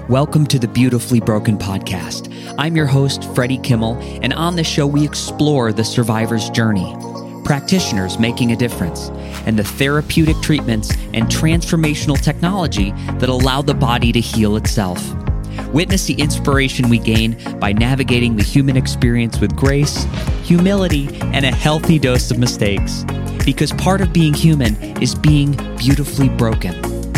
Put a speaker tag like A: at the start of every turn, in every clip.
A: Welcome to the Beautifully Broken Podcast. I'm your host, Freddie Kimmel, and on this show we explore the survivor's journey, practitioners making a difference, and the therapeutic treatments and transformational technology that allow the body to heal itself. Witness the inspiration we gain by navigating the human experience with grace, humility, and a healthy dose of mistakes. Because part of being human is being beautifully broken.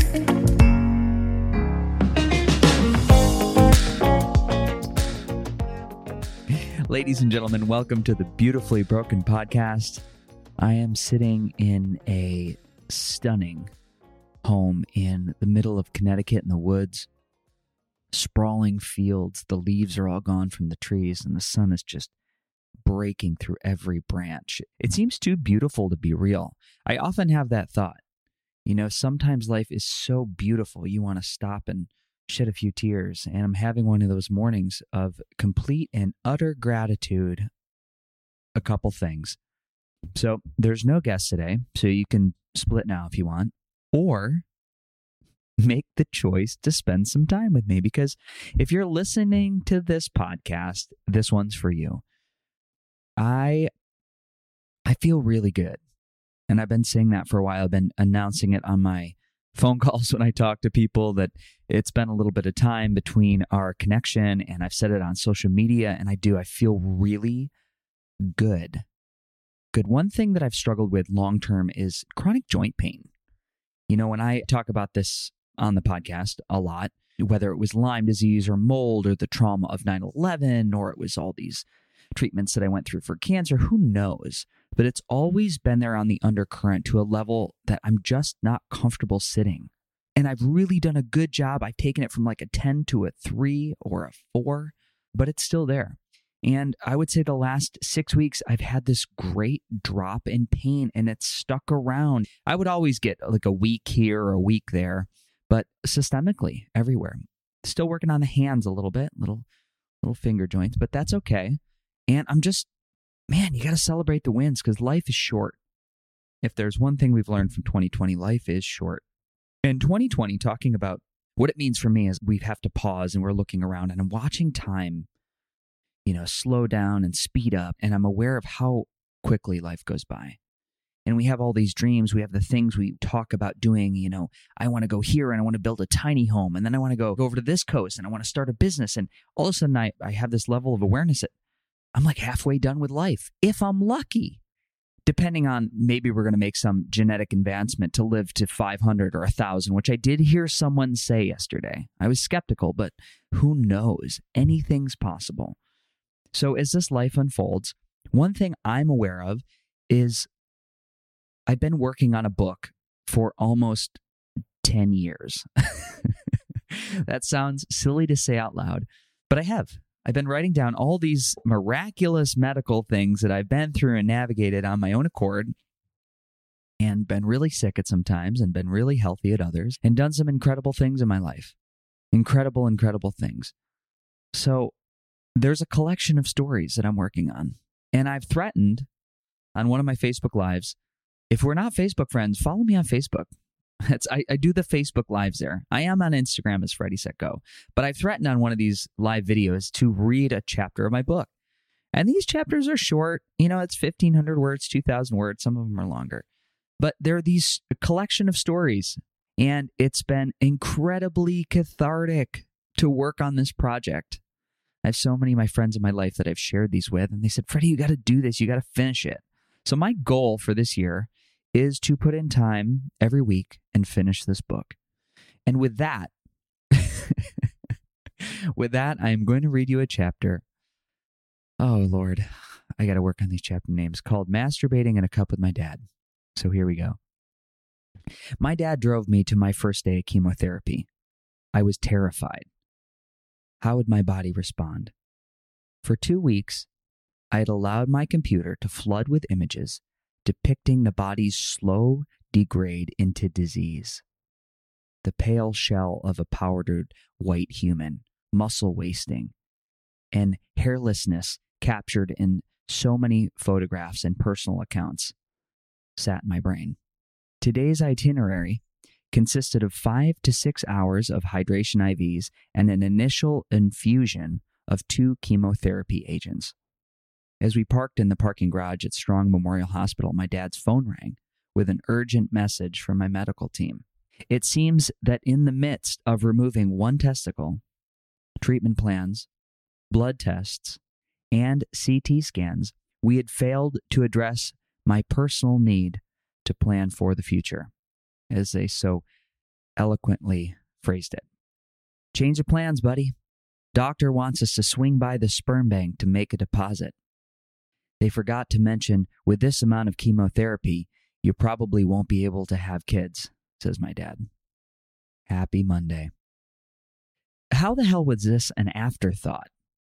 A: Ladies and gentlemen, welcome to the Beautifully Broken Podcast. I am sitting in a stunning home in the middle of Connecticut in the woods. Sprawling fields, the leaves are all gone from the trees, and the sun is just breaking through every branch. It seems too beautiful to be real. I often have that thought. Sometimes life is so beautiful, you want to stop and shed a few tears. And I'm having one of those mornings of complete and utter gratitude. A couple things. So there's no guest today, so you can split now if you want, or make the choice to spend some time with me, because if you're listening to this podcast, this one's for you. I feel really good, and I've been saying that for a while. I've been announcing it on my phone calls when I talk to people that it's been a little bit of time between our connection, and I've said it on social media, and I feel really good. One thing that I've struggled with long-term is chronic joint pain. When I talk about this on the podcast a lot, whether it was Lyme disease or mold or the trauma of 9/11, or it was all these treatments that I went through for cancer, who knows? But it's always been there on the undercurrent to a level that I'm just not comfortable sitting. And I've really done a good job. I've taken it from like a 10 to a 3 or a 4, but it's still there. And I would say the last 6 weeks, I've had this great drop in pain, and it's stuck around. I would always get like a week here or a week there, but systemically everywhere. Still working on the hands a little bit, little finger joints, but that's okay. And I'm just, you got to celebrate the wins, because life is short. If there's one thing we've learned from 2020, life is short. And 2020, talking about what it means for me, is we have to pause and we're looking around and I'm watching time, slow down and speed up. And I'm aware of how quickly life goes by. And we have all these dreams. We have the things we talk about doing. I want to go here and I want to build a tiny home. And then I want to go over to this coast and I want to start a business. And all of a sudden I have this level of awareness that I'm like halfway done with life, if I'm lucky. Depending on, maybe we're going to make some genetic advancement to live to 500 or 1,000, which I did hear someone say yesterday. I was skeptical, but who knows? Anything's possible. So as this life unfolds, one thing I'm aware of is I've been working on a book for almost 10 years. That sounds silly to say out loud, but I have. I've been writing down all these miraculous medical things that I've been through and navigated on my own accord, and been really sick at some times and been really healthy at others, and done some incredible things in my life. Incredible things. So there's a collection of stories that I'm working on. And I've threatened on one of my Facebook Lives, if we're not Facebook friends, follow me on Facebook. I do the Facebook Lives there. I am on Instagram as Freddie Set Go. But I've threatened on one of these live videos to read a chapter of my book. And these chapters are short. It's 1,500 words, 2,000 words. Some of them are longer. But they're these collection of stories. And it's been incredibly cathartic to work on this project. I have so many of my friends in my life that I've shared these with. And they said, Freddie, you got to do this. You got to finish it. So my goal for this year is to put in time every week and finish this book. And with that, I am going to read you a chapter. Oh, Lord, I got to work on these chapter names, called Masturbating in a Cup with My Dad. So here we go. My dad drove me to my first day of chemotherapy. I was terrified. How would my body respond? For 2 weeks, I had allowed my computer to flood with images depicting the body's slow degrade into disease. The pale shell of a powdered white human, muscle wasting, and hairlessness captured in so many photographs and personal accounts sat in my brain. Today's itinerary consisted of 5 to 6 hours of hydration IVs and an initial infusion of 2 chemotherapy agents. As we parked in the parking garage at Strong Memorial Hospital, my dad's phone rang with an urgent message from my medical team. It seems that in the midst of removing 1 testicle, treatment plans, blood tests, and CT scans, we had failed to address my personal need to plan for the future, as they so eloquently phrased it. Change of plans, buddy. Doctor wants us to swing by the sperm bank to make a deposit. They forgot to mention, with this amount of chemotherapy, you probably won't be able to have kids, says my dad. Happy Monday. How the hell was this an afterthought?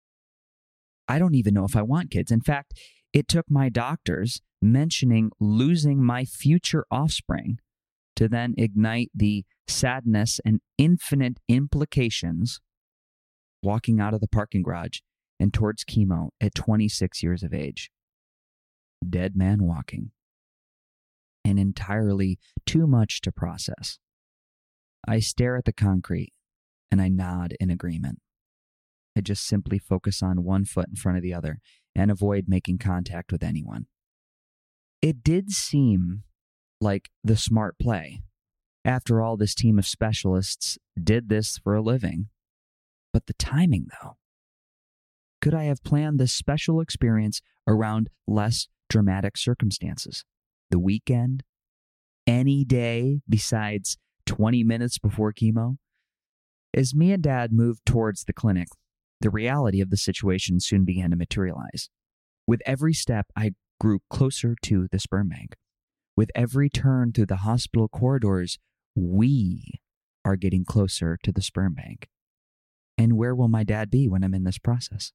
A: I don't even know if I want kids. In fact, it took my doctors mentioning losing my future offspring to then ignite the sadness and infinite implications walking out of the parking garage and towards chemo at 26 years of age. Dead man walking. And entirely too much to process. I stare at the concrete and I nod in agreement. I just simply focus on one foot in front of the other and avoid making contact with anyone. It did seem like the smart play. After all, this team of specialists did this for a living. But the timing, though. Could I have planned this special experience around less dramatic circumstances? The weekend? Any day besides 20 minutes before chemo? As me and Dad moved towards the clinic, the reality of the situation soon began to materialize. With every step, I grew closer to the sperm bank. With every turn through the hospital corridors, we are getting closer to the sperm bank. And where will my dad be when I'm in this process?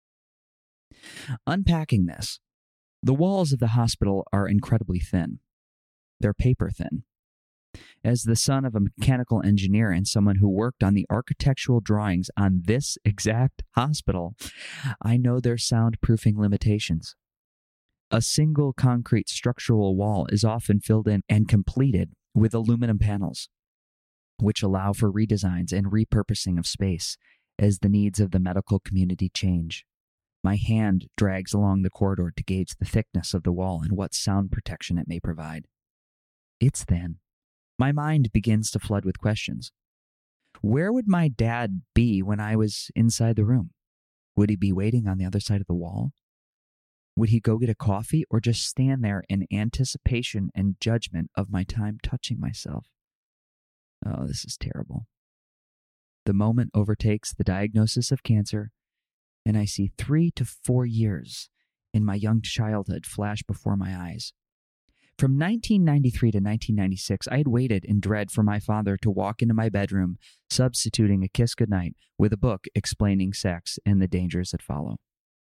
A: Unpacking this, the walls of the hospital are incredibly thin. They're paper thin. As the son of a mechanical engineer and someone who worked on the architectural drawings on this exact hospital, I know their soundproofing limitations. A single concrete structural wall is often filled in and completed with aluminum panels, which allow for redesigns and repurposing of space as the needs of the medical community change. My hand drags along the corridor to gauge the thickness of the wall and what sound protection it may provide. It's thin. My mind begins to flood with questions. Where would my dad be when I was inside the room? Would he be waiting on the other side of the wall? Would he go get a coffee or just stand there in anticipation and judgment of my time touching myself? Oh, this is terrible. The moment overtakes the diagnosis of cancer, and I see 3 to 4 years in my young childhood flash before my eyes. From 1993 to 1996, I had waited in dread for my father to walk into my bedroom, substituting a kiss goodnight with a book explaining sex and the dangers that follow.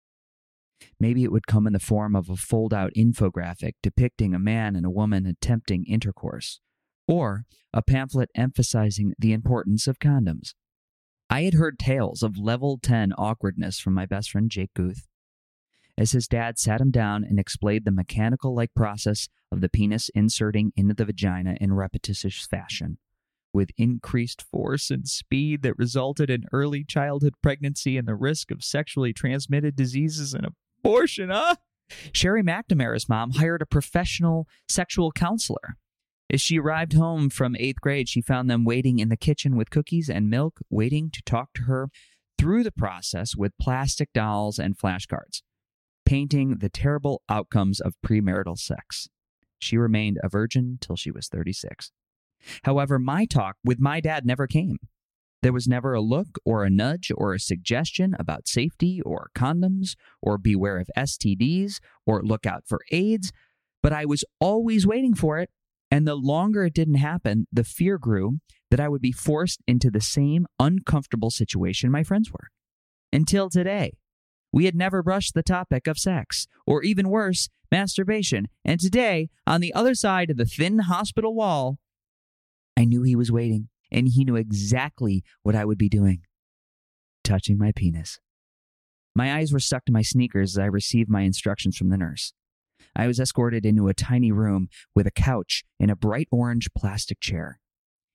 A: Maybe it would come in the form of a fold-out infographic depicting a man and a woman attempting intercourse, or a pamphlet emphasizing the importance of condoms. I had heard tales of level 10 awkwardness from my best friend Jake Guth, as his dad sat him down and explained the mechanical-like process of the penis inserting into the vagina in repetitious fashion, with increased force and speed that resulted in early childhood pregnancy and the risk of sexually transmitted diseases and abortion, Sherry McNamara's mom hired a professional sexual counselor. As she arrived home from 8th grade, she found them waiting in the kitchen with cookies and milk, waiting to talk to her through the process with plastic dolls and flashcards, painting the terrible outcomes of premarital sex. She remained a virgin till she was 36. However, my talk with my dad never came. There was never a look or a nudge or a suggestion about safety or condoms or beware of STDs or look out for AIDS, but I was always waiting for it. And the longer it didn't happen, the fear grew that I would be forced into the same uncomfortable situation my friends were. Until today, we had never brushed the topic of sex, or even worse, masturbation. And today, on the other side of the thin hospital wall, I knew he was waiting, and he knew exactly what I would be doing. Touching my penis. My eyes were stuck to my sneakers as I received my instructions from the nurse. I was escorted into a tiny room with a couch and a bright orange plastic chair.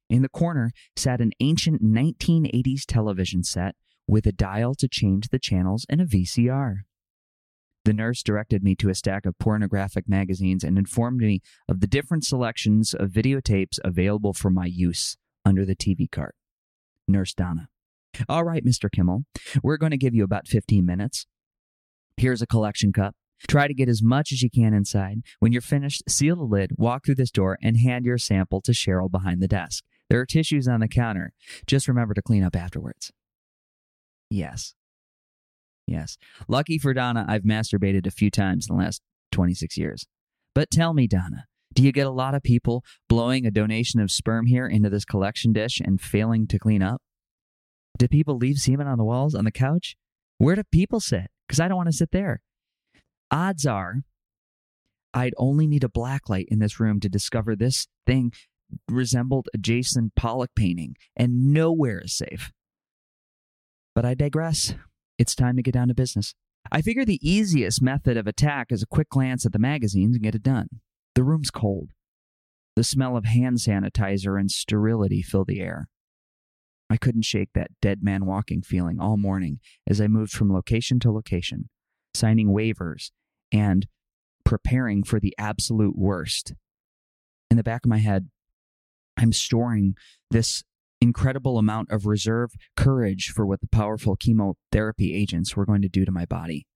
A: In the corner sat an ancient 1980s television set with a dial to change the channels and a VCR. The nurse directed me to a stack of pornographic magazines and informed me of the different selections of videotapes available for my use under the TV cart. Nurse Donna. All right, Mr. Kimmel, we're going to give you about 15 minutes. Here's a collection cup. Try to get as much as you can inside. When you're finished, seal the lid, walk through this door, and hand your sample to Cheryl behind the desk. There are tissues on the counter. Just remember to clean up afterwards. Yes. Lucky for Donna, I've masturbated a few times in the last 26 years. But tell me, Donna, do you get a lot of people blowing a donation of sperm here into this collection dish and failing to clean up? Do people leave semen on the walls, on the couch? Where do people sit? Because I don't want to sit there. Odds are, I'd only need a blacklight in this room to discover this thing resembled a Jason Pollock painting, and nowhere is safe. But I digress. It's time to get down to business. I figure the easiest method of attack is a quick glance at the magazines and get it done. The room's cold. The smell of hand sanitizer and sterility fill the air. I couldn't shake that dead man walking feeling all morning as I moved from location to location, signing waivers and preparing for the absolute worst. In the back of my head, I'm storing this incredible amount of reserve courage for what the powerful chemotherapy agents were going to do to my body.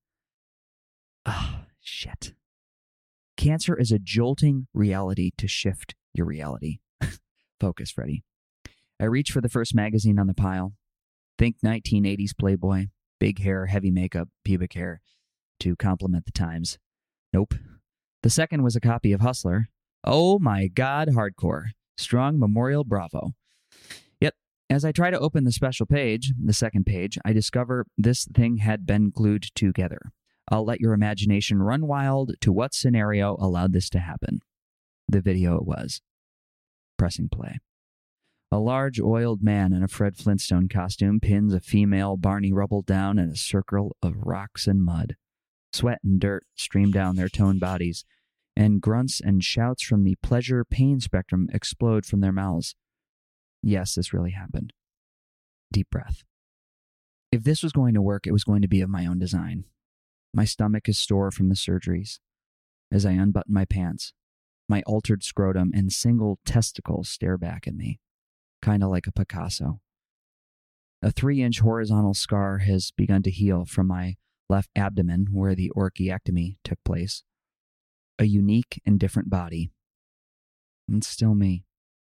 A: Shit. Cancer is a jolting reality to shift your reality. Focus, Freddie. I reach for the first magazine on the pile. Think 1980s Playboy, big hair, heavy makeup, pubic hair, to complement the times. Nope. The second was a copy of Hustler. Oh my God, hardcore. Strong Memorial Bravo. Yep, as I try to open the special page, the second page, I discover this thing had been glued together. I'll let your imagination run wild to what scenario allowed this to happen. The video it was. Pressing play. A large, oiled man in a Fred Flintstone costume pins a female Barney Rubble down in a circle of rocks and mud. Sweat and dirt stream down their toned bodies, and grunts and shouts from the pleasure-pain spectrum explode from their mouths. Yes, this really happened. Deep breath. If this was going to work, it was going to be of my own design. My stomach is sore from the surgeries. As I unbutton my pants, my altered scrotum and single testicle stare back at me, kind of like a Picasso. A 3-inch horizontal scar has begun to heal from my left abdomen where the orchiectomy took place. A unique and different body. And still me.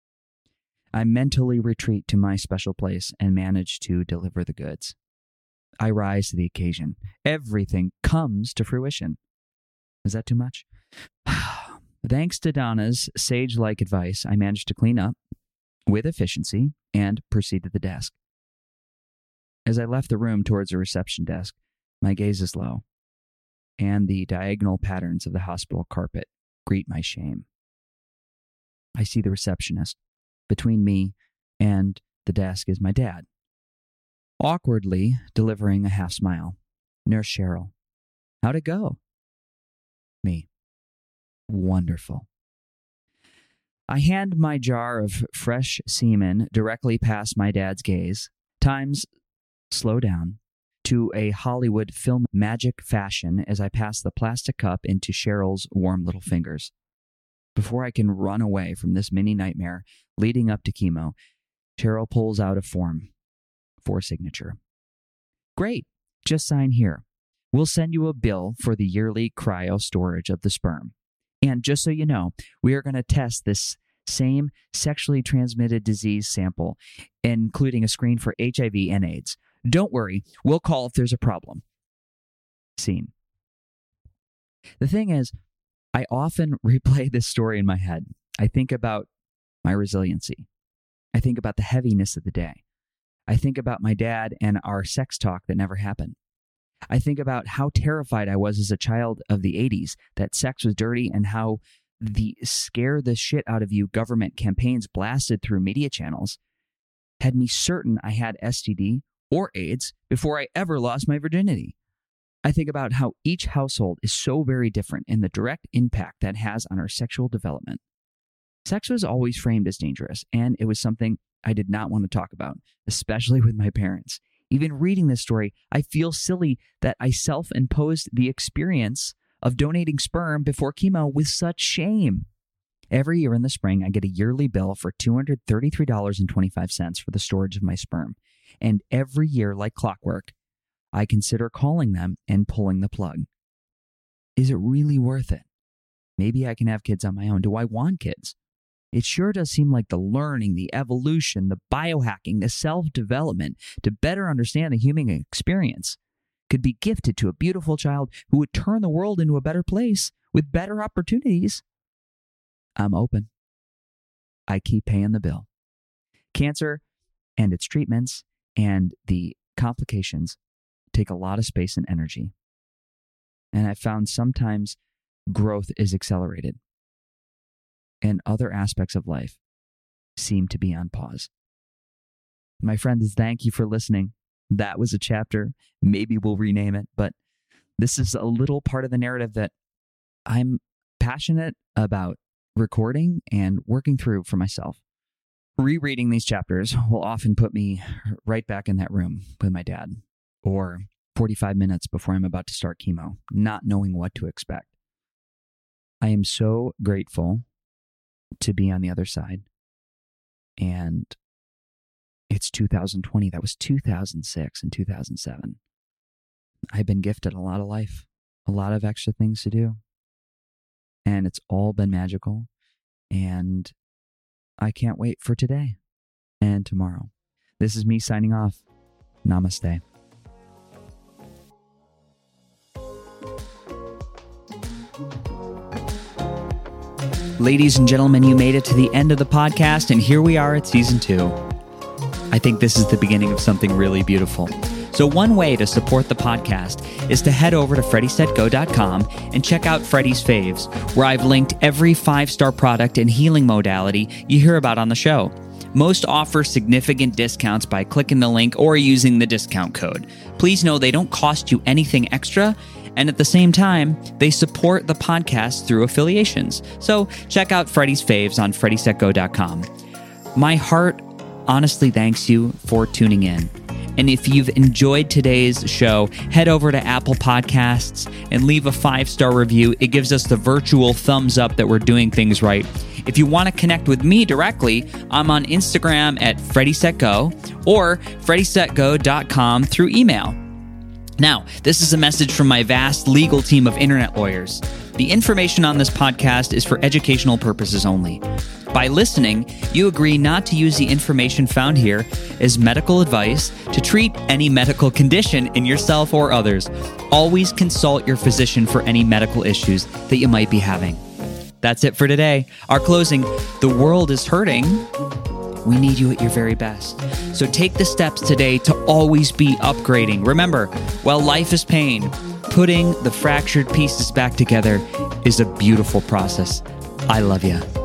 A: I mentally retreat to my special place and manage to deliver the goods. I rise to the occasion. Everything comes to fruition. Is that too much? Thanks to Donna's sage-like advice, I managed to clean up with efficiency and proceed to the desk. As I left the room towards the reception desk, my gaze is low, and the diagonal patterns of the hospital carpet greet my shame. I see the receptionist. Between me and the desk is my dad, awkwardly delivering a half smile. Nurse Cheryl. How'd it go? Me. Wonderful. I hand my jar of fresh semen directly past my dad's gaze. Times slow down to a Hollywood film magic fashion as I pass the plastic cup into Cheryl's warm little fingers. Before I can run away from this mini nightmare leading up to chemo, Cheryl pulls out a form for signature. Great, just sign here. We'll send you a bill for the yearly cryo storage of the sperm. And just so you know, we are going to test this same sexually transmitted disease sample, including a screen for HIV and AIDS. Don't worry, we'll call if there's a problem. Scene. The thing is, I often replay this story in my head. I think about my resiliency. I think about the heaviness of the day. I think about my dad and our sex talk that never happened. I think about how terrified I was as a child of the 80s that sex was dirty and how the scare the shit out of you government campaigns blasted through media channels had me certain I had STD or AIDS before I ever lost my virginity. I think about how each household is so very different in the direct impact that has on our sexual development. Sex was always framed as dangerous, and it was something I did not want to talk about, especially with my parents. Even reading this story, I feel silly that I self-imposed the experience of donating sperm before chemo with such shame. Every year in the spring, I get a yearly bill for $233.25 for the storage of my sperm. And every year, like clockwork, I consider calling them and pulling the plug. Is it really worth it? Maybe I can have kids on my own. Do I want kids? It sure does seem like the learning, the evolution, the biohacking, the self-development to better understand the human experience could be gifted to a beautiful child who would turn the world into a better place with better opportunities. I'm open. I keep paying the bill. Cancer and its treatments and the complications take a lot of space and energy. And I found sometimes growth is accelerated and other aspects of life seem to be on pause. My friends, thank you for listening. That was a chapter. Maybe we'll rename it, but this is a little part of the narrative that I'm passionate about recording and working through for myself. Rereading these chapters will often put me right back in that room with my dad, or 45 minutes before I'm about to start chemo, not knowing what to expect. I am so grateful to be on the other side. And it's 2020. That was 2006 and 2007. I've been gifted a lot of life, a lot of extra things to do. And it's all been magical. And I can't wait for today and tomorrow. This is me signing off. Namaste. Ladies and gentlemen, you made it to the end of the podcast, and here we are at season 2. I think this is the beginning of something really beautiful. So one way to support the podcast is to head over to freddysetgo.com and check out Freddy's Faves, where I've linked every 5-star product and healing modality you hear about on the show. Most offer significant discounts by clicking the link or using the discount code. Please know they don't cost you anything extra, and at the same time, they support the podcast through affiliations. So check out Freddy's Faves on freddysetgo.com. My heart honestly thanks you for tuning in. And if you've enjoyed today's show, head over to Apple Podcasts and leave a 5-star review. It gives us the virtual thumbs up that we're doing things right. If you want to connect with me directly, I'm on Instagram at freddysetgo or freddysetgo.com through email. Now, this is a message from my vast legal team of internet lawyers. The information on this podcast is for educational purposes only. By listening, you agree not to use the information found here as medical advice to treat any medical condition in yourself or others. Always consult your physician for any medical issues that you might be having. That's it for today. Our closing, the world is hurting. We need you at your very best. So take the steps today to always be upgrading. Remember, while life is pain, putting the fractured pieces back together is a beautiful process. I love you.